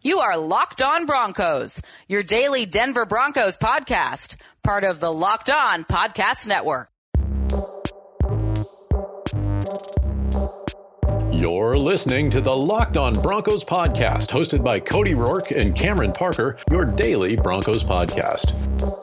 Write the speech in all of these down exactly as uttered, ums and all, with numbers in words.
You are Locked On Broncos, your daily Denver Broncos podcast, part of the Locked On Podcast Network. You're listening to the Locked On Broncos podcast, hosted by Cody Rourke and Cameron Parker, your daily Broncos podcast.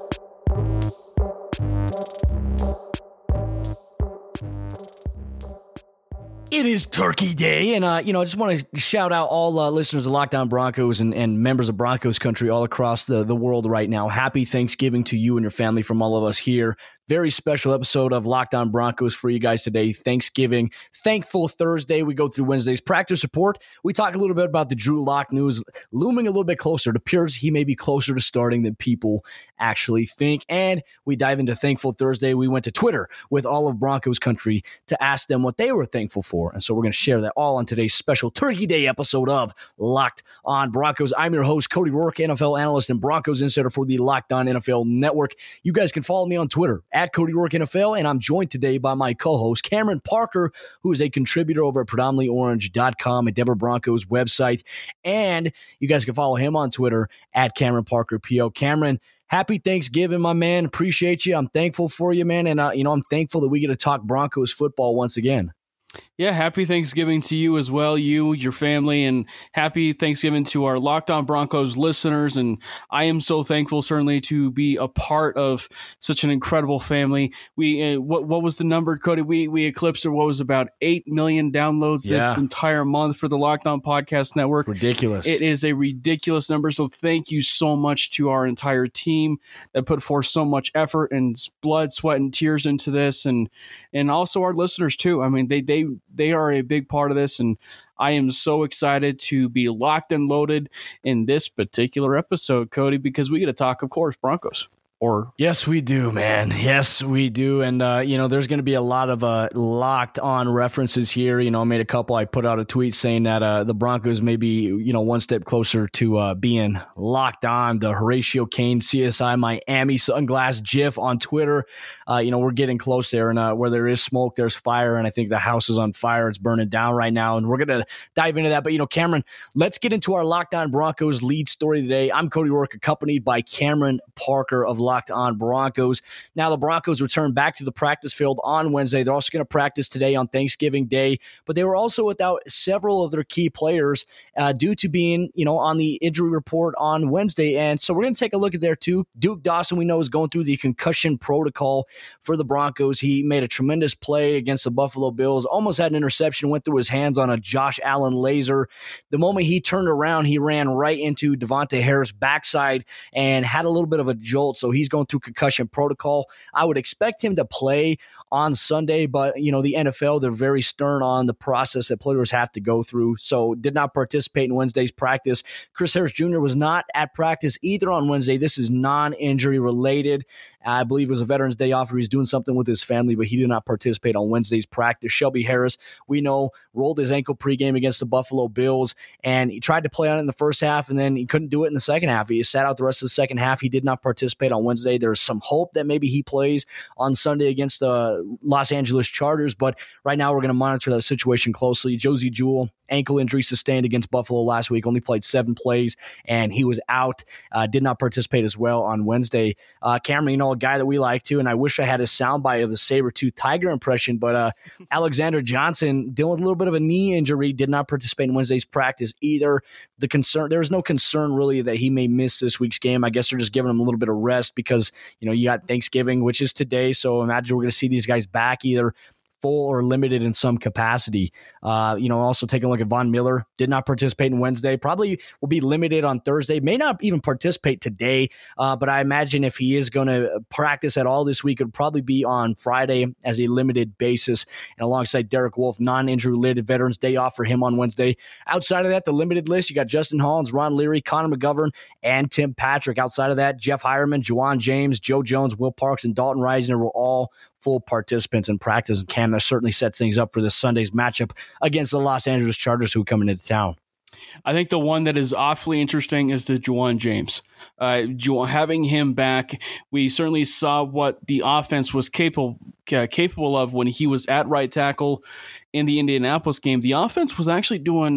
It is Turkey Day, and uh, you know, I just want to shout out all uh, listeners of Locked On Broncos and, and members of Broncos country all across the, the world right now. Happy Thanksgiving to you and your family from all of us here. Very special episode of Locked On Broncos for you guys today. Thanksgiving, Thankful Thursday. We go through Wednesday's practice report. We talk a little bit about the Drew Lock news looming a little bit closer. It appears he may be closer to starting than people actually think. And we dive into Thankful Thursday. We went to Twitter with all of Broncos country to ask them what they were thankful for. And so we're going to share that all on today's special Turkey Day episode of Locked On Broncos. I'm your host, Cody Rourke, N F L analyst and Broncos insider for the Locked On N F L Network. You guys can follow me on Twitter at Cody Rourke N F L, and I'm joined today by my co-host, Cameron Parker, who is a contributor over at predominantly orange dot com, a Denver Broncos website. And you guys can follow him on Twitter at Cameron Parker P O. Cameron, happy Thanksgiving, my man. Appreciate you. I'm thankful for you, man. And, uh, you know, I'm thankful that we get to talk Broncos football once again. Yeah, happy Thanksgiving to you as well, you, your family, and happy Thanksgiving to our Locked On Broncos listeners. And I am so thankful, certainly, to be a part of such an incredible family. We uh, what what was the number, Cody? We we eclipsed what was about eight million downloads yeah. this entire month for the Locked On Podcast Network. Ridiculous. It is a ridiculous number. So thank you so much to our entire team that put forth so much effort and blood, sweat, and tears into this, and and also our listeners too. I mean, they they. They are a big part of this, and I am so excited to be locked and loaded in this particular episode, Cody, because we get to talk, of course, Broncos. Or yes, we do, man. Yes, we do. And, uh, you know, there's going to be a lot of uh, locked on references here. You know, I made a couple. I put out a tweet saying that uh, the Broncos may be, you know, one step closer to uh, being locked on. The Horatio Kane C S I Miami sunglass GIF on Twitter. Uh, you know, we're getting close there. And uh, where there is smoke, there's fire. And I think the house is on fire. It's burning down right now. And we're going to dive into that. But, you know, Cameron, let's get into our Locked On Broncos lead story today. I'm Cody Rourke, accompanied by Cameron Parker of Locked On Broncos. Now the Broncos return back to the practice field on Wednesday. They're also going to practice today on Thanksgiving Day, but they were also without several of their key players uh, due to being, you know, on the injury report on Wednesday. And so we're going to take a look at there too. Duke Dawson, we know, is going through the concussion protocol for the Broncos. He made a tremendous play against the Buffalo Bills, almost had an interception, went through his hands on a Josh Allen laser. The moment he turned around, he ran right into Devontae Harris' backside and had a little bit of a jolt. So he's going through concussion protocol. I would expect him to play on Sunday, but you know, the N F L, they're very stern on the process that players have to go through. So did not participate in Wednesday's practice. Chris Harris Junior was not at practice either on Wednesday. This is non-injury related. I believe it was a Veterans Day off, or he's doing something with his family, but he did not participate on Wednesday's practice. Shelby Harris, we know, rolled his ankle pregame against the Buffalo Bills, and he tried to play on it in the first half, and then he couldn't do it in the second half. He sat out the rest of the second half. He did not participate on Wednesday. There's some hope that maybe he plays on Sunday against the Los Angeles Chargers, but right now we're going to monitor that situation closely. Josie Jewell, ankle injury sustained against Buffalo last week, only played seven plays, and he was out, uh, did not participate as well on Wednesday. Uh, Cameron, you know, a guy that we like too, and I wish I had a soundbite of the saber-tooth tiger impression, but uh, Alexander Johnson, dealing with a little bit of a knee injury, did not participate in Wednesday's practice either. The concern, there was no concern really that he may miss this week's game. I guess they're just giving him a little bit of rest because, you know, you got Thanksgiving, which is today, so imagine we're going to see these guys back either full or limited in some capacity. Uh, you know, also taking a look at Von Miller, did not participate in Wednesday, probably will be limited on Thursday, may not even participate today, uh, but I imagine if he is going to practice at all this week, it would probably be on Friday as a limited basis. And alongside Derek Wolfe, non-injury related Veterans Day off for him on Wednesday. Outside of that, the limited list, you got Justin Hollins, Ron Leary, Connor McGovern, and Tim Patrick. Outside of that, Jeff Hireman, Juwan James, Joe Jones, Will Parks, and Dalton Reisner were all full participants in practice, and Cam, that certainly sets things up for this Sunday's matchup against the Los Angeles Chargers, who come into town. I think the one that is awfully interesting is the Juwan James. Uh, having him back, we certainly saw what the offense was capable uh, capable of when he was at right tackle in the Indianapolis game. The offense was actually doing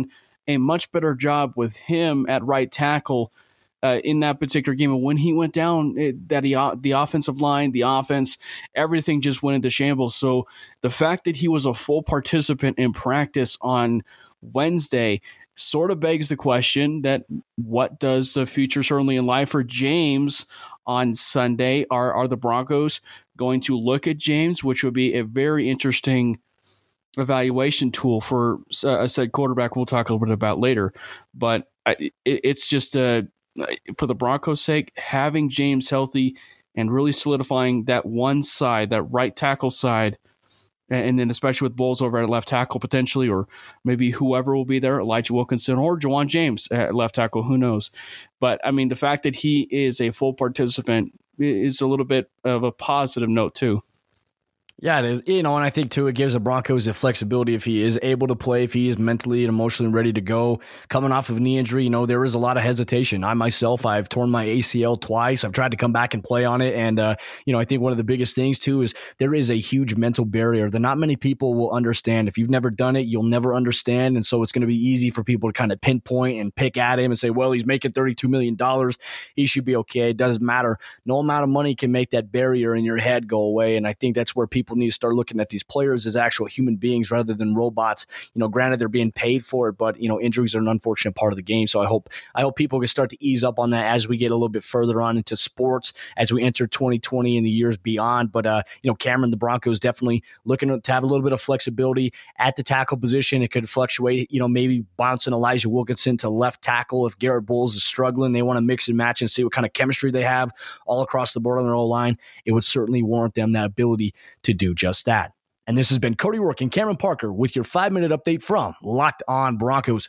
a much better job with him at right tackle uh, in that particular game. And when he went down, it, that he, uh, the offensive line, the offense, everything just went into shambles. So the fact that he was a full participant in practice on Wednesday sort of begs the question that what does the future certainly in life for James on Sunday? Are are the Broncos going to look at James, which would be a very interesting evaluation tool for uh, a said quarterback we'll talk a little bit about later. But I, it, it's just uh, for the Broncos' sake, having James healthy and really solidifying that one side, that right tackle side, and then especially with Bowles over at left tackle potentially, or maybe whoever will be there, Elijah Wilkinson or Jawan James at left tackle, who knows. But, I mean, the fact that he is a full participant is a little bit of a positive note, too. Yeah, it is. You know, and I think, too, it gives the Broncos the flexibility if he is able to play, if he is mentally and emotionally ready to go. Coming off of a knee injury, you know, there is a lot of hesitation. I myself, I've torn my A C L twice. I've tried to come back and play on it. And, uh, you know, I think one of the biggest things, too, is there is a huge mental barrier that not many people will understand. If you've never done it, you'll never understand. And so it's going to be easy for people to kind of pinpoint and pick at him and say, well, he's making thirty-two million dollars. He should be okay. It doesn't matter. No amount of money can make that barrier in your head go away. And I think that's where people need to start looking at these players as actual human beings rather than robots. You know, granted, they're being paid for it, but, you know, injuries are an unfortunate part of the game. So I hope I hope people can start to ease up on that as we get a little bit further on into sports, as we enter twenty twenty and the years beyond. But, uh, you know, Cameron, the Broncos definitely looking to have a little bit of flexibility at the tackle position. It could fluctuate, you know, maybe bouncing Elijah Wilkinson to left tackle if Garrett Bowles is struggling. They want to mix and match and see what kind of chemistry they have all across the board on their O-line. It would certainly warrant them that ability to do just that. And this has been Cody Rourke and Cameron Parker with your five-minute update from Locked On Broncos.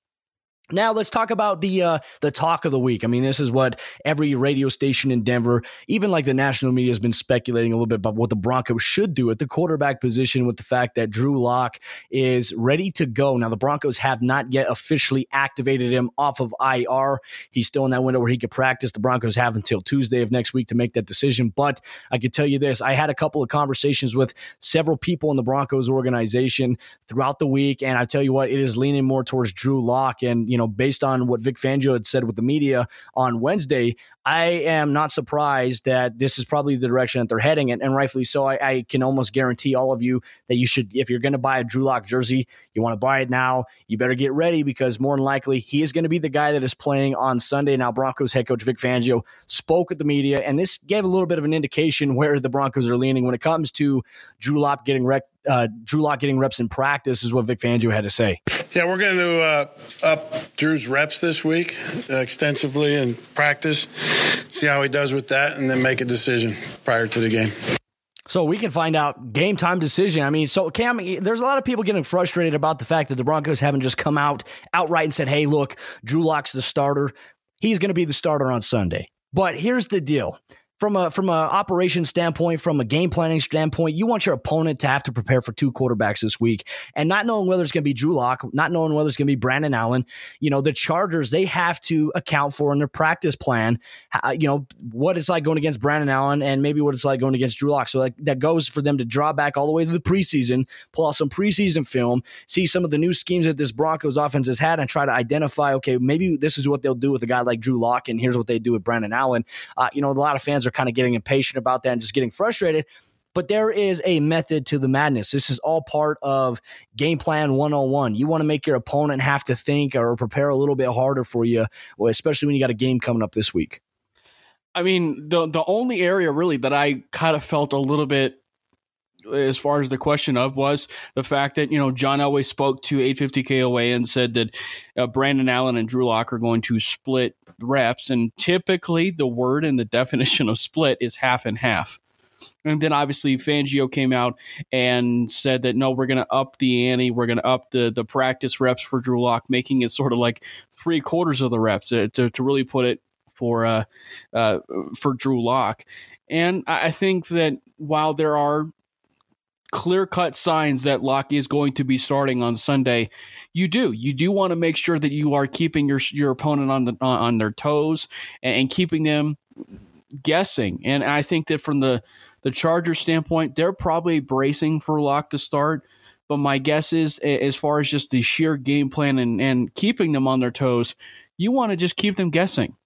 Now let's talk about the uh, the talk of the week. I mean, this is what every radio station in Denver, even like the national media, has been speculating a little bit about what the Broncos should do at the quarterback position, with the fact that Drew Lock is ready to go. Now, the Broncos have not yet officially activated him off of I R. He's still in that window where he could practice. The Broncos have until Tuesday of next week to make that decision. But I can tell you this, I had a couple of conversations with several people in the Broncos organization throughout the week, and I tell you what, it is leaning more towards Drew Lock. And you know, based on what Vic Fangio had said with the media on Wednesday, I am not surprised that this is probably the direction that they're heading, and, and rightfully so. I, I can almost guarantee all of you that you should, if you're going to buy a Drew Lock jersey, you want to buy it now. You better get ready, because more than likely he is going to be the guy that is playing on Sunday. Now, Broncos head coach Vic Fangio spoke with the media, and this gave a little bit of an indication where the Broncos are leaning when it comes to Drew Lock getting rec- uh, Drew Lock getting reps in practice, is what Vic Fangio had to say. Yeah, we're going to uh, up Drew's reps this week uh, extensively in practice, see how he does with that, and then make a decision prior to the game. So we can find out game time decision. I mean, so Cam, there's a lot of people getting frustrated about the fact that the Broncos haven't just come out outright and said, hey, look, Drew Lock's the starter. He's going to be the starter on Sunday. But here's the deal. From a from a operations standpoint, from a game planning standpoint, you want your opponent to have to prepare for two quarterbacks this week. And not knowing whether it's going to be Drew Lock, not knowing whether it's going to be Brandon Allen, you know, the Chargers, they have to account for in their practice plan, uh, you know, what it's like going against Brandon Allen and maybe what it's like going against Drew Lock. So that, that goes for them to draw back all the way to the preseason, pull out some preseason film, see some of the new schemes that this Broncos offense has had, and try to identify, okay, maybe this is what they'll do with a guy like Drew Lock, and here's what they do with Brandon Allen. Uh, you know, a lot of fans are kind of getting impatient about that and just getting frustrated, but there is a method to the madness. This is all part of game plan one oh one. You want to make your opponent have to think or prepare a little bit harder for you, especially when you got a game coming up this week. I mean, the the only area really that I kind of felt a little bit as far as the question of was the fact that, you know, John Elway spoke to eight fifty K O A and said that uh, Brandon Allen and Drew Lock are going to split reps. And typically the word and the definition of split is half and half. And then obviously Fangio came out and said that, no, we're going to up the ante. We're going to up the, the practice reps for Drew Lock, making it sort of like three quarters of the reps uh, to, to really put it for, uh, uh, for Drew Lock. And I think that while there are clear-cut signs that Lock is going to be starting on Sunday, you do. You do want to make sure that you are keeping your your opponent on the on, on their toes and, and keeping them guessing. And I think that from the, the Chargers standpoint, they're probably bracing for Lock to start. But my guess is, as far as just the sheer game plan and, and keeping them on their toes, you want to just keep them guessing.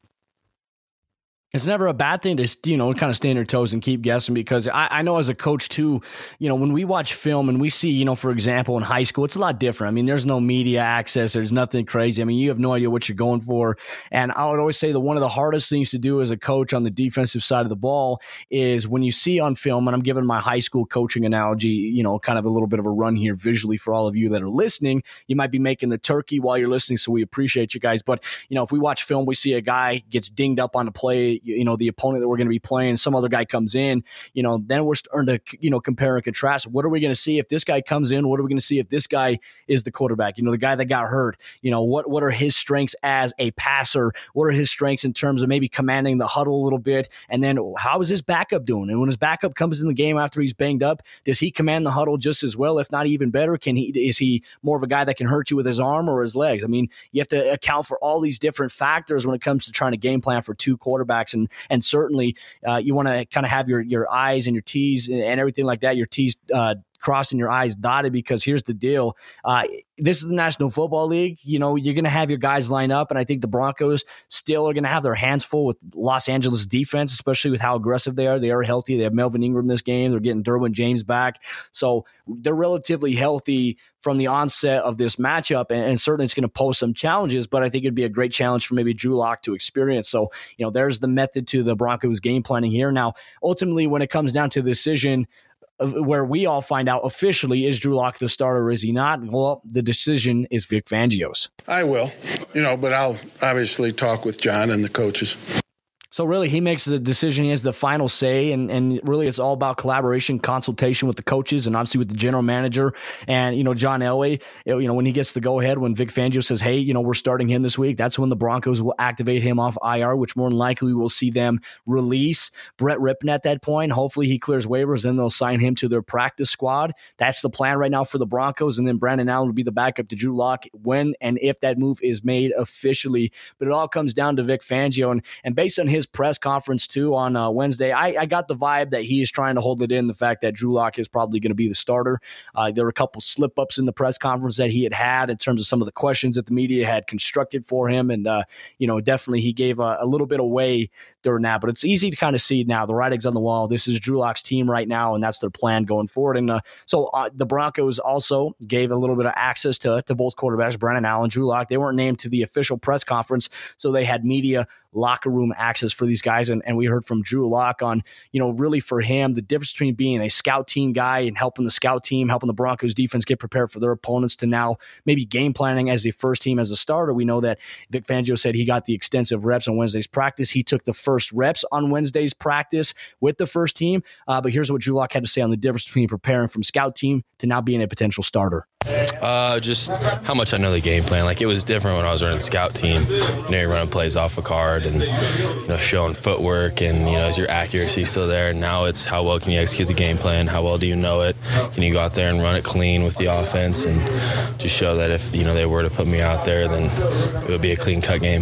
It's never a bad thing to, you know, kind of stay on your toes and keep guessing, because I, I know as a coach too, you know, when we watch film and we see, you know, for example, in high school, it's a lot different. I mean, there's no media access. There's nothing crazy. I mean, you have no idea what you're going for. And I would always say that one of the hardest things to do as a coach on the defensive side of the ball is when you see on film, and I'm giving my high school coaching analogy, you know, kind of a little bit of a run here visually for all of you that are listening. You might be making the turkey while you're listening, so we appreciate you guys. But, you know, if we watch film, we see a guy gets dinged up on a play, you know, the opponent that we're going to be playing, some other guy comes in, you know, then we're starting to, you know, compare and contrast. What are we going to see if this guy comes in? What are we going to see if this guy is the quarterback? You know, the guy that got hurt, you know, what, what are his strengths as a passer? What are his strengths in terms of maybe commanding the huddle a little bit? And then how is his backup doing? And when his backup comes in the game after he's banged up, does he command the huddle just as well, if not even better? Can he, is he more of a guy that can hurt you with his arm or his legs? I mean, you have to account for all these different factors when it comes to trying to game plan for two quarterbacks. And, and certainly uh, you want to kind of have your, your I's and your T's and, and everything like that, your T's uh, crossing, your I's dotted, because here's the deal. Uh, this is the National Football League. You know, you're going to have your guys line up, and I think the Broncos still are going to have their hands full with Los Angeles defense, especially with how aggressive they are. They are healthy. They have Melvin Ingram this game. They're getting Derwin James back. So they're relatively healthy from the onset of this matchup, and, and certainly it's going to pose some challenges, but I think it'd be a great challenge for maybe Drew Lock to experience. So, you know, there's the method to the Broncos game planning here. Now, ultimately, when it comes down to the decision where we all find out officially, is Drew Lock the starter or is he not? Well, the decision is Vic Fangio's. I will, you know, but I'll obviously talk with John and the coaches. So really, he makes the decision. He has the final say, and, and really it's all about collaboration, consultation with the coaches, and obviously with the general manager. And, you know, John Elway, you know, when he gets the go-ahead, when Vic Fangio says, hey, you know, we're starting him this week, that's when the Broncos will activate him off I R, which more than likely we will see them release Brett Rippon at that point. Hopefully he clears waivers, and they'll sign him to their practice squad. That's the plan right now for the Broncos, and then Brandon Allen will be the backup to Drew Lock when and if that move is made officially. But it all comes down to Vic Fangio, and, and based on his press conference too on uh, Wednesday, I, I got the vibe that he is trying to hold it in, the fact that Drew Lock is probably going to be the starter. Uh, there were a couple slip-ups in the press conference that he had had in terms of some of the questions that the media had constructed for him, and uh, you know, definitely he gave a, a little bit away during that, but it's easy to kind of see now the writing's on the wall. This is Drew Lock's team right now, and that's their plan going forward. And uh, so uh, the Broncos also gave a little bit of access to, to both quarterbacks, Brandon Allen, Drew Lock. They weren't named to the official press conference, so they had media locker room access for these guys. And, and we heard from Drew Lock on, you know, really for him, the difference between being a scout team guy and helping the scout team, helping the Broncos defense get prepared for their opponents, to now maybe game planning as the first team as a starter. We know that Vic Fangio said he got the extensive reps on Wednesday's practice. He took the first reps on Wednesday's practice with the first team. Uh, but here's what Drew Lock had to say on the difference between preparing from scout team to now being a potential starter. Uh, just how much I know the game plan. Like, it was different when I was running scout team. You know, you're running plays off a card and, you know, showing footwork, and, you know, is your accuracy still there? And now it's how well can you execute the game plan? How well do you know it? Can you go out there and run it clean with the offense, and just show that if, you know, they were to put me out there, then it would be a clean-cut game.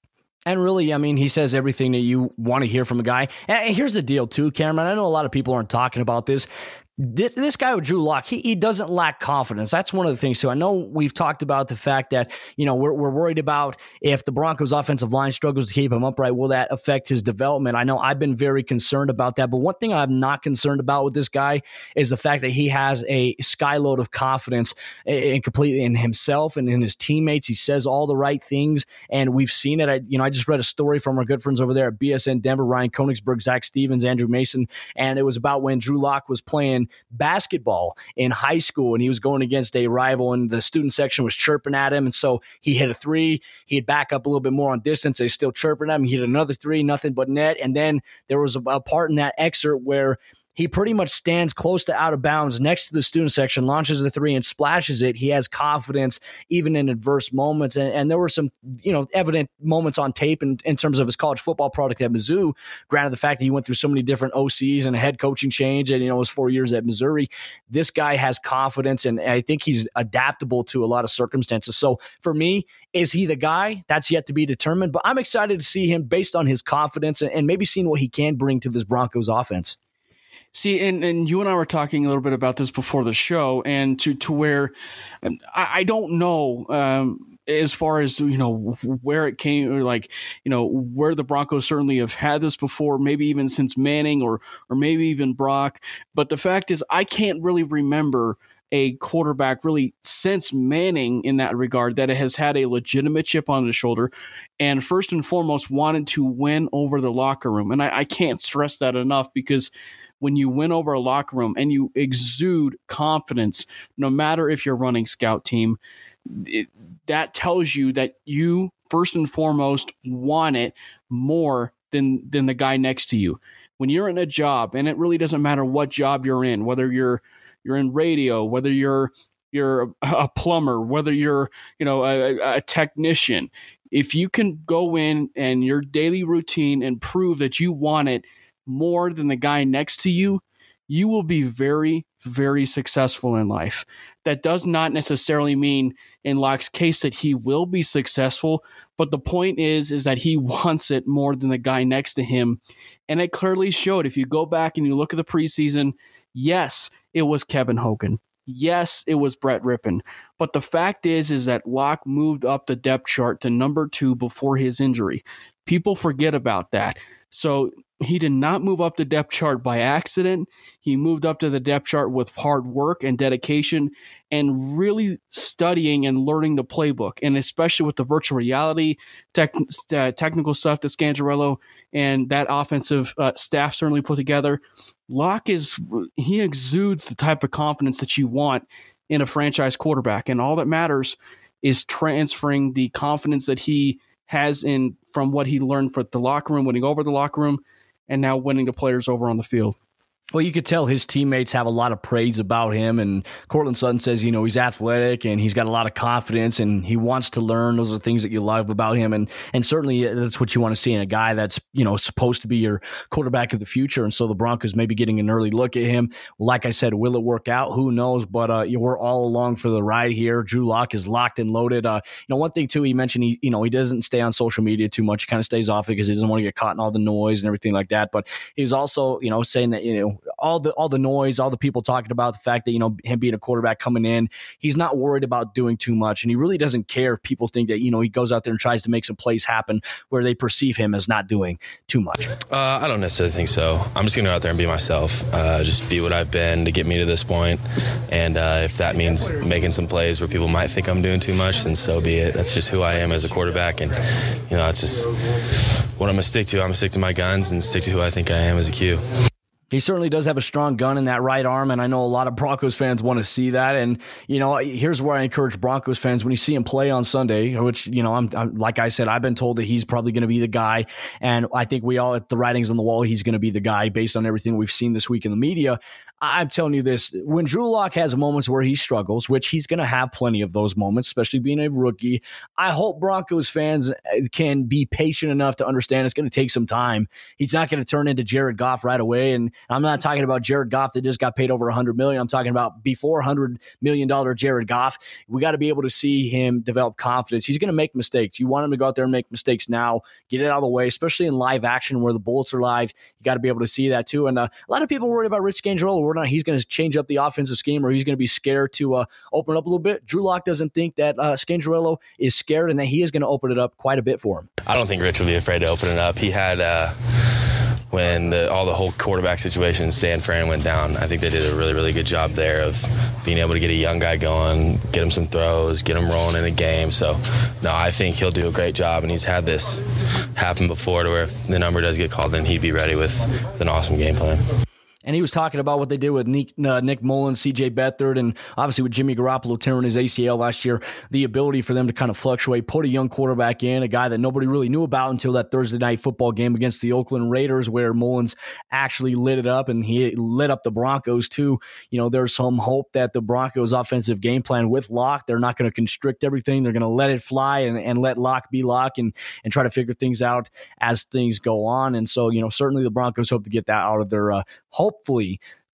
And really, I mean, he says everything that you want to hear from a guy. And here's the deal, too, Cameron. I know a lot of people aren't talking about this. This, this guy with Drew Lock, he, he doesn't lack confidence. That's one of the things, too. I know we've talked about the fact that, you know, we're, we're worried about if the Broncos offensive line struggles to keep him upright, will that affect his development? I know I've been very concerned about that. But one thing I'm not concerned about with this guy is the fact that he has a skyload of confidence in completely in himself and in his teammates. He says all the right things, and we've seen it. I, you know, I just read a story from our good friends over there at B S N Denver, Ryan Koenigsberg, Zach Stevens, Andrew Mason, and it was about when Drew Lock was playing basketball in high school, and he was going against a rival, and the student section was chirping at him, and so he hit a three. He'd back up a little bit more on distance. They still chirping at him. He hit another three, nothing but net, and then there was a, a part in that excerpt where he pretty much stands close to out of bounds next to the student section, launches the three and splashes it. He has confidence even in adverse moments. And, and there were some, you know, evident moments on tape in, in terms of his college football product at Mizzou. Granted, the fact that he went through so many different O Cs and a head coaching change, and, you know, his four years at Missouri, this guy has confidence, and I think he's adaptable to a lot of circumstances. So for me, is he the guy? That's yet to be determined, but I'm excited to see him based on his confidence and, and maybe seeing what he can bring to this Broncos offense. See, and, and you and I were talking a little bit about this before the show, and to, to where I, I don't know um, as far as, you know, where it came, or like, you know, where the Broncos certainly have had this before, maybe even since Manning or or maybe even Brock. But the fact is, I can't really remember a quarterback really since Manning in that regard that has had a legitimate chip on his shoulder and first and foremost wanted to win over the locker room. And I, I can't stress that enough, because when you win over a locker room and you exude confidence, no matter if you're running scout team, it, that tells you that you first and foremost want it more than than the guy next to you. When you're in a job, and it really doesn't matter what job you're in, whether you're you're in radio, whether you're you're a plumber, whether you're, you know, a, a technician, if you can go in and your daily routine and prove that you want it more than the guy next to you, you will be very, very successful in life. That does not necessarily mean in Locke's case that he will be successful, but the point is, is that he wants it more than the guy next to him. And it clearly showed. If you go back and you look at the preseason, yes, it was Kevin Hogan. Yes, it was Brett Rippon. But the fact is, is that Locke moved up the depth chart to number two before his injury. People forget about that. So he did not move up the depth chart by accident. He moved up to the depth chart with hard work and dedication and really studying and learning the playbook. And especially with the virtual reality tech, uh, technical stuff that Scangarello and that offensive uh, staff certainly put together, Locke is, he exudes the type of confidence that you want in a franchise quarterback. And all that matters is transferring the confidence that he has in from what he learned for the locker room, winning over the locker room, and now winning the players over on the field. Well, you could tell his teammates have a lot of praise about him, and Cortland Sutton says, you know, he's athletic and he's got a lot of confidence and he wants to learn. Those are things that you love about him, and and certainly that's what you want to see in a guy that's, you know, supposed to be your quarterback of the future. And so the Broncos may be getting an early look at him. Like I said, will it work out? Who knows? But uh, you know, we're all along for the ride here. Drew Lock is locked and loaded. Uh, you know, one thing too, he mentioned he, you know, he doesn't stay on social media too much. He kind of stays off it because he doesn't want to get caught in all the noise and everything like that. But he was also, you know, saying that, you know, all the all the noise, all the people talking about the fact that, you know, him being a quarterback coming in, he's not worried about doing too much. And he really doesn't care if people think that, you know, he goes out there and tries to make some plays happen where they perceive him as not doing too much. Uh, I don't necessarily think so. I'm just going to go out there and be myself, uh, just be what I've been to get me to this point. And uh, if that means making some plays where people might think I'm doing too much, then so be it. That's just who I am as a quarterback. And, you know, it's just what I'm going to stick to. I'm going to stick to my guns and stick to who I think I am as a Q. He certainly does have a strong gun in that right arm, and I know a lot of Broncos fans want to see that. And, you know, here's where I encourage Broncos fans, when you see him play on Sunday, which, you know, I'm, I'm like I said, I've been told that he's probably going to be the guy, and I think we all, at the writings on the wall, he's going to be the guy based on everything we've seen this week in the media. I'm telling you this, when Drew Lock has moments where he struggles, which he's going to have plenty of those moments, especially being a rookie, I hope Broncos fans can be patient enough to understand it's going to take some time. He's not going to turn into Jared Goff right away, and I'm not talking about Jared Goff that just got paid over one hundred million dollars. I'm talking about before one hundred million dollars Jared Goff. We got to be able to see him develop confidence. He's going to make mistakes. You want him to go out there and make mistakes now, get it out of the way, especially in live action where the bullets are live. You got to be able to see that too. And uh, a lot of people worried about Rich Scangarello. We're not, he's going to change up the offensive scheme, or he's going to be scared to uh, open up a little bit. Drew Lock doesn't think that uh, Scangarello is scared and that he is going to open it up quite a bit for him. I don't think Rich will be afraid to open it up. He had uh, when the, all the whole quarterback situation in San Fran went down, I think they did a really, really good job there of being able to get a young guy going, get him some throws, get him rolling in a game. So, no, I think he'll do a great job, and he's had this happen before to where if the number does get called, then he'd be ready with an awesome game plan. And he was talking about what they did with Nick, uh, Nick Mullins, C J Beathard, and obviously with Jimmy Garoppolo tearing his A C L last year, the ability for them to kind of fluctuate, put a young quarterback in, a guy that nobody really knew about until that Thursday night football game against the Oakland Raiders, where Mullins actually lit it up, and he lit up the Broncos too. You know, there's some hope that the Broncos' offensive game plan with Locke, they're not going to constrict everything. They're going to let it fly and, and let Locke be Locke and, and try to figure things out as things go on. And so, you know, certainly the Broncos hope to get that out of their, uh, hopefully,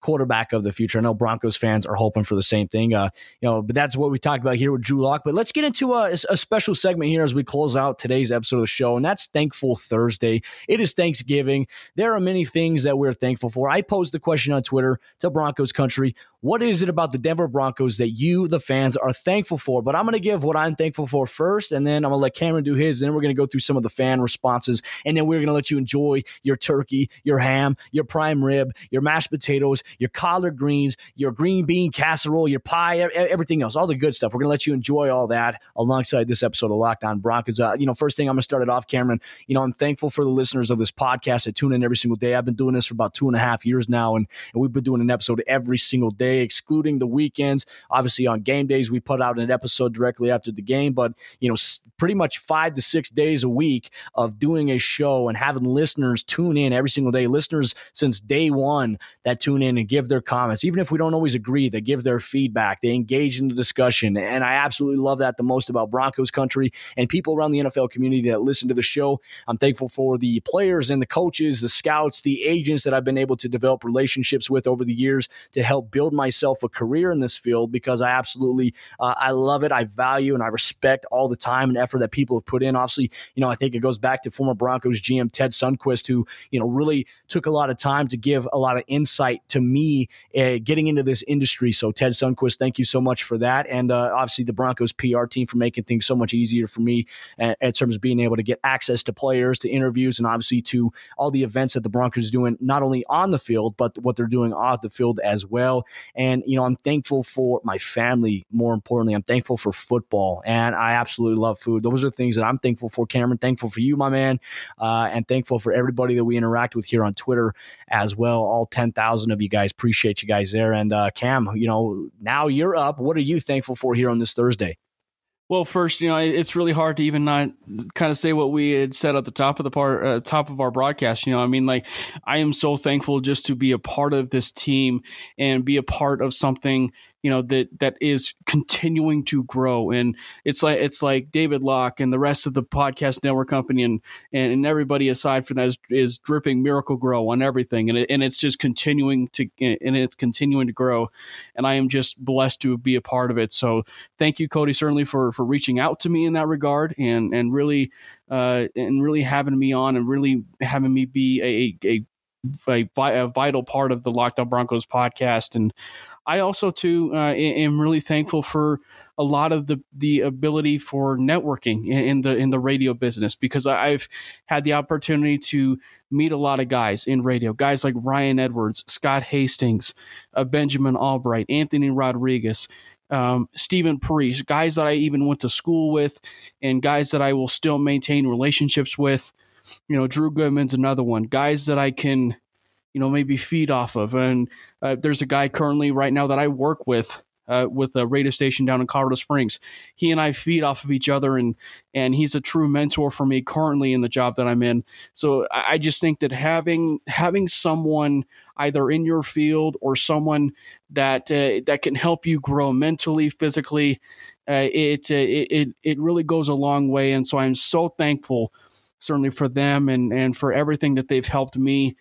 quarterback of the future. I know Broncos fans are hoping for the same thing, uh, you know, but that's what we talked about here with Drew Lock. But let's get into a, a special segment here as we close out today's episode of the show, and that's Thankful Thursday. It is Thanksgiving. There are many things that we're thankful for. I posed the question on Twitter to Broncos Country. What is it about the Denver Broncos that you, the fans, are thankful for? But I'm going to give what I'm thankful for first, and then I'm going to let Cameron do his, and then we're going to go through some of the fan responses, and then we're going to let you enjoy your turkey, your ham, your prime rib, your mashed potatoes, your collard greens, your green bean casserole, your pie, everything else, all the good stuff. We're going to let you enjoy all that alongside this episode of Locked On Broncos. Uh, you know, first thing I'm going to start it off, Cameron, you know, I'm thankful for the listeners of this podcast that tune in every single day. I've been doing this for about two and a half years now, and, and we've been doing an episode every single day, excluding the weekends. Obviously, on game days, we put out an episode directly after the game, but, you know, s- pretty much five to six days a week of doing a show and having listeners tune in every single day. Listeners since day one that tune in and give their comments. Even if we don't always agree, they give their feedback. They engage in the discussion. And I absolutely love that the most about Broncos Country and people around the N F L community that listen to the show. I'm thankful for the players and the coaches, the scouts, the agents that I've been able to develop relationships with over the years to help build myself a career in this field, because I absolutely, uh, I love it. I value and I respect all the time and effort that people have put in. Obviously, you know, I think it goes back to former Broncos G M Ted Sundquist, who, you know, really took a lot of time to give a lot of insight to me uh, getting into this industry. So Ted Sundquist, thank you so much for that. And uh, obviously the Broncos P R team for making things so much easier for me uh, in terms of being able to get access to players, to interviews, and obviously to all the events that the Broncos are doing, not only on the field, but what they're doing off the field as well. And, you know, I'm thankful for my family. More importantly, I'm thankful for football, and I absolutely love food. Those are things that I'm thankful for, Cameron. Thankful for you, my man, uh, and thankful for everybody that we interact with here on Twitter as well. All ten thousand of you guys. Appreciate you guys there. And uh, Cam, you know, now you're up. What are you thankful for here on this Thursday? Well, first, you know, it's really hard to even not kind of say what we had said at the top of the part, uh, top of our broadcast. You know, I mean, like, I am so thankful just to be a part of this team and be a part of something, you know, that that is continuing to grow. And it's like it's like David Locke and the rest of the podcast network company and and everybody aside from that is, is dripping Miracle Grow on everything, and it, and it's just continuing to and it's continuing to grow. And I am just blessed to be a part of it. So thank you, Cody, certainly for for reaching out to me in that regard, and and really uh, and really having me on and really having me be a a, a, a vital part of the Locked On Broncos podcast. And I also, too, uh, am really thankful for a lot of the, the ability for networking in, in the in the radio business, because I've had the opportunity to meet a lot of guys in radio, guys like Ryan Edwards, Scott Hastings, uh, Benjamin Albright, Anthony Rodriguez, um, Stephen Parise, guys that I even went to school with, and guys that I will still maintain relationships with. You know, Drew Goodman's another one, guys that I can, you know, maybe feed off of. And uh, there's a guy currently right now that I work with, uh, with a radio station down in Colorado Springs. He and I feed off of each other, and and he's a true mentor for me currently in the job that I'm in. So I, I just think that having having someone either in your field or someone that uh, that can help you grow mentally, physically, uh, it, uh, it it it really goes a long way. And so I'm so thankful, certainly for them and and for everything that they've helped me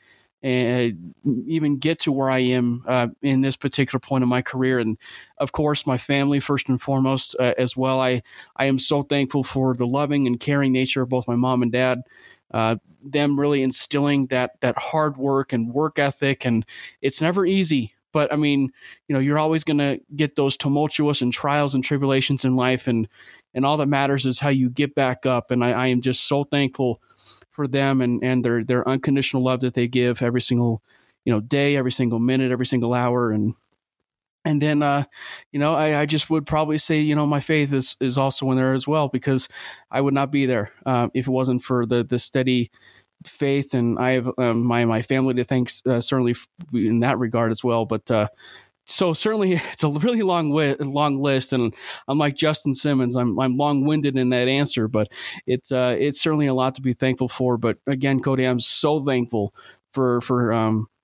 and even get to where I am uh, in this particular point in my career. And of course, my family, first and foremost, uh, as well. I, I am so thankful for the loving and caring nature of both my mom and dad, uh, them really instilling that, that hard work and work ethic. And it's never easy, but I mean, you know, you're always going to get those tumultuous and trials and tribulations in life. And, and all that matters is how you get back up. And I, I am just so thankful for them and, and their, their unconditional love that they give every single, you know, day, every single minute, every single hour. And, and then, uh, you know, I, I just would probably say, you know, my faith is, is also in there as well, because I would not be there uh, if it wasn't for the, the steady faith. And I have um, my, my family to thank uh, certainly in that regard as well. But, uh, So certainly it's a really long wi- long list, and I'm like Justin Simmons. I'm I'm long-winded in that answer, but it's uh, it's certainly a lot to be thankful for. But again, Cody, I'm so thankful for for um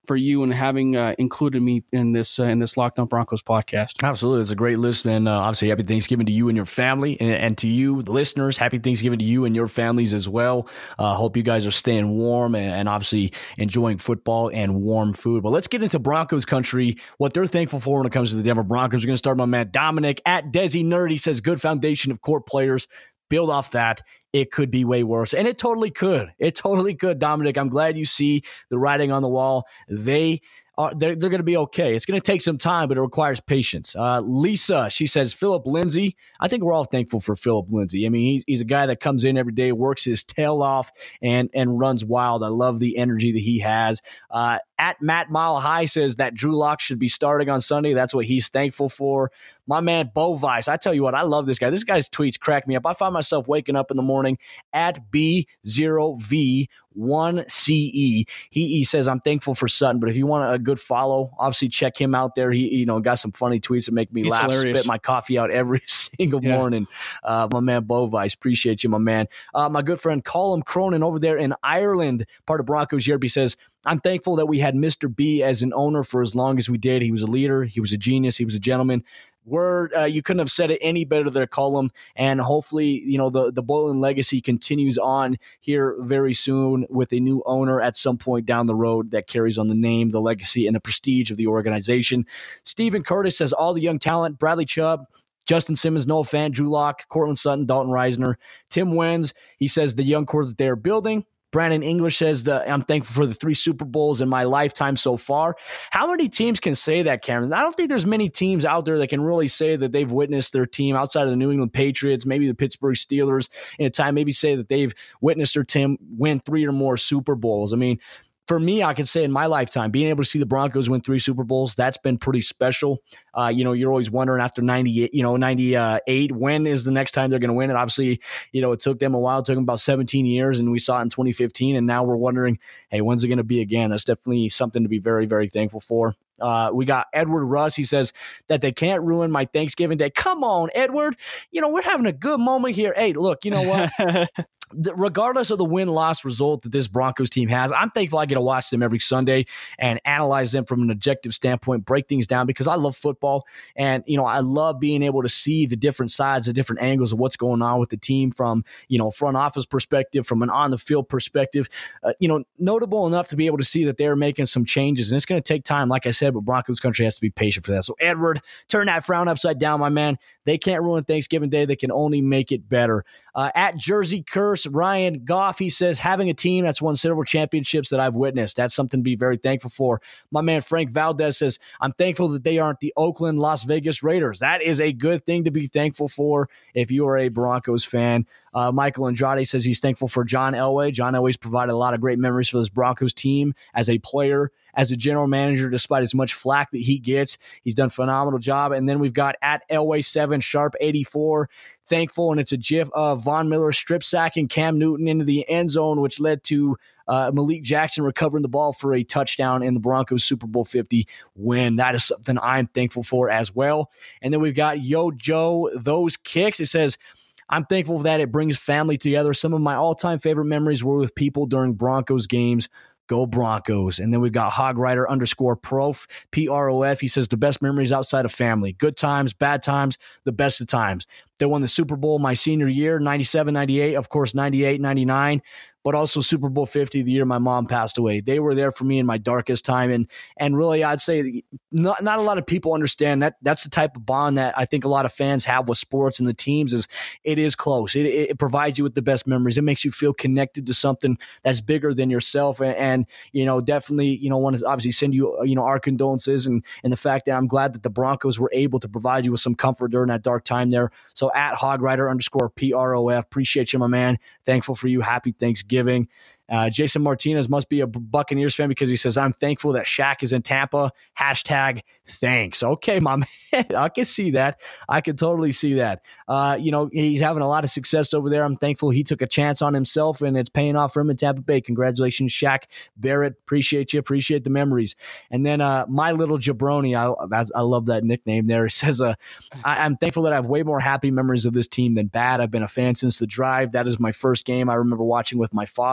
for you and having uh, included me in this uh, in this Locked On Broncos podcast. Absolutely. It's a great list, and uh, obviously happy Thanksgiving to you and your family, and, and to you, the listeners, happy Thanksgiving to you and your families as well. Uh, hope you guys are staying warm and, and obviously enjoying football and warm food. But let's get into Broncos country, what they're thankful for when it comes to the Denver Broncos. We're going to start with my man Dominic at Desi Nerd. He says, good foundation of core players. Build off that. It could be way worse. And it totally could. It totally could, Dominic. I'm glad you see the writing on the wall. They are, they're, they're going to be okay. It's going to take some time, but it requires patience. Uh, Lisa, she says, Philip Lindsay. I think we're all thankful for Philip Lindsay. I mean, he's, he's a guy that comes in every day, works his tail off, and, and runs wild. I love the energy that he has. Uh, At Matt Mile High says that Drew Lock should be starting on Sunday. That's what he's thankful for. My man, Bo Vice. I tell you what, I love this guy. This guy's tweets crack me up. I find myself waking up in the morning at B zero V one C E. He, he says, I'm thankful for Sutton, but if you want a good follow, obviously check him out there. He, you know, got some funny tweets that make me He's laugh, hilarious. spit my coffee out every single Yeah. morning. Uh, my man, Bo Vice. Appreciate you, my man. Uh, my good friend, Colin Cronin over there in Ireland, part of Broncos Europe, he says, I'm thankful that we had Mister B as an owner for as long as we did. He was a leader. He was a genius. He was a gentleman. Word, uh, you couldn't have said it any better there, Colum. And hopefully, you know, the, the Boylan legacy continues on here very soon with a new owner at some point down the road that carries on the name, the legacy, and the prestige of the organization. Stephen Curtis says all the young talent, Bradley Chubb, Justin Simmons, Noah Fant, Drew Lock, Cortland Sutton, Dalton Reisner, Tim Wentz. He says the young core that they are building. Brandon English says, the, I'm thankful for the three Super Bowls in my lifetime so far. How many teams can say that, Cameron? I don't think there's many teams out there that can really say that they've witnessed their team outside of the New England Patriots, maybe the Pittsburgh Steelers in a time, maybe say that they've witnessed their team win three or more Super Bowls. I mean, for me, I could say in my lifetime, being able to see the Broncos win three Super Bowls, that's been pretty special. Uh, you know, you're always wondering after ninety-eight, you know, ninety-eight, when is the next time they're going to win? And obviously, you know, it took them a while. It took them about seventeen years, and we saw it in twenty fifteen. And now we're wondering, hey, when's it going to be again? That's definitely something to be very, very thankful for. Uh, we got Edward Russ. He says that they can't ruin my Thanksgiving Day. Come on, Edward. You know, we're having a good moment here. Hey, look, you know what? Regardless of the win-loss result that this Broncos team has, I'm thankful I get to watch them every Sunday and analyze them from an objective standpoint, break things down, because I love football. And, you know, I love being able to see the different sides, the different angles of what's going on with the team from, you know, front office perspective, from an on-the-field perspective. Uh, you know, notable enough to be able to see that they're making some changes. And it's going to take time, like I said, but Broncos country has to be patient for that. So, Edward, turn that frown upside down, my man. They can't ruin Thanksgiving Day. They can only make it better. Uh, at Jersey Curse, Ryan Goff, he says, having a team that's won several championships that I've witnessed, that's something to be very thankful for. My man Frank Valdez says, I'm thankful that they aren't the Oakland Las Vegas Raiders. That is a good thing to be thankful for if you are a Broncos fan. Uh, Michael Andrade says he's thankful for John Elway. John Elway's provided a lot of great memories for this Broncos team as a player, as a general manager, despite as much flack that he gets. He's done a phenomenal job. And then we've got at Elway seven, Sharp eighty-four, thankful, and it's a gif of Von Miller strip sacking Cam Newton into the end zone, which led to uh, Malik Jackson recovering the ball for a touchdown in the Broncos Super Bowl fifty win. That is something I'm thankful for as well. And then we've got Yo Joe, those kicks. It says, I'm thankful that it brings family together. Some of my all-time favorite memories were with people during Broncos games. Go Broncos. And then we've got Hogrider underscore prof, P R O F. He says the best memories outside of family. Good times, bad times, the best of times. They won the Super Bowl my senior year, ninety-seven, ninety-eight, of course, ninety-eight, ninety-nine, but also Super Bowl fifty, the year my mom passed away. They were there for me in my darkest time. And and really, I'd say not, not a lot of people understand that that's the type of bond that I think a lot of fans have with sports and the teams. Is it is close. It, it provides you with the best memories. It makes you feel connected to something that's bigger than yourself. And, and you know, definitely, you know, want to obviously send you, you know, our condolences and, and the fact that I'm glad that the Broncos were able to provide you with some comfort during that dark time there. So at Hogrider underscore P R O F, appreciate you, my man. Thankful for you. Happy Thanksgiving. Uh, Jason Martinez must be a Buccaneers fan because he says, I'm thankful that Shaq is in Tampa. Hashtag thanks. Okay, my man. I can see that. I can totally see that. Uh, you know, he's having a lot of success over there. I'm thankful he took a chance on himself, and it's paying off for him in Tampa Bay. Congratulations, Shaq Barrett. Appreciate you. Appreciate the memories. And then uh, my little jabroni, I, I love that nickname there. He says, uh, I, I'm thankful that I have way more happy memories of this team than bad. I've been a fan since the drive. That is my first game I remember watching with my father.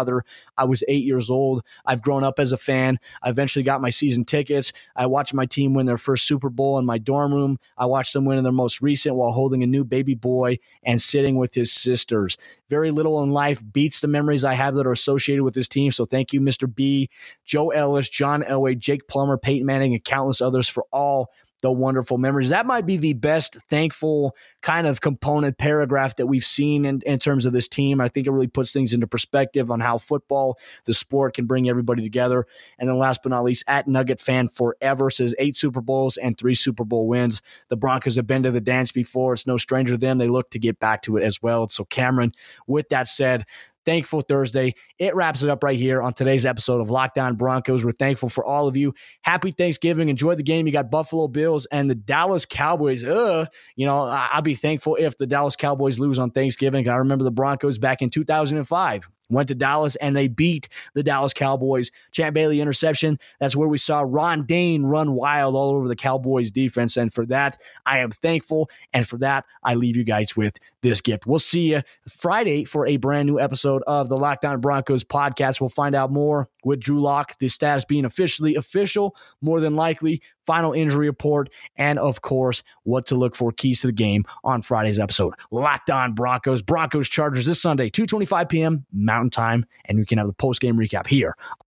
I was eight years old. I've grown up as a fan. I eventually got my season tickets. I watched my team win their first Super Bowl in my dorm room. I watched them win in their most recent while holding a new baby boy and sitting with his sisters. Very little in life beats the memories I have that are associated with this team. So thank you, Mister B, Joe Ellis, John Elway, Jake Plummer, Peyton Manning, and countless others for all the wonderful memories. That might be the best thankful kind of component paragraph that we've seen in, in terms of this team. I think it really puts things into perspective on how football, the sport, can bring everybody together. And then last but not least, at Nugget Fan Forever says eight Super Bowls and three Super Bowl wins. The Broncos have been to the dance before. It's no stranger to them. They look to get back to it as well. So Cameron, with that said, Thankful Thursday. It wraps it up right here on today's episode of Locked On Broncos. We're thankful for all of you. Happy Thanksgiving. Enjoy the game. You got Buffalo Bills and the Dallas Cowboys. Uh, you know, I'll be thankful if the Dallas Cowboys lose on Thanksgiving. I remember the Broncos back in two thousand five. Went to Dallas, and they beat the Dallas Cowboys. Champ Bailey interception. That's where we saw Ron Dane run wild all over the Cowboys defense. And for that, I am thankful. And for that, I leave you guys with this gift. We'll see you Friday for a brand new episode of the Locked On Broncos podcast. We'll find out more with Drew Lock, the status being officially official, more than likely, final injury report, and of course, what to look for, keys to the game on Friday's episode. Locked On Broncos, Broncos Chargers this Sunday, two twenty-five p.m. Mountain Time, and we can have the post-game recap here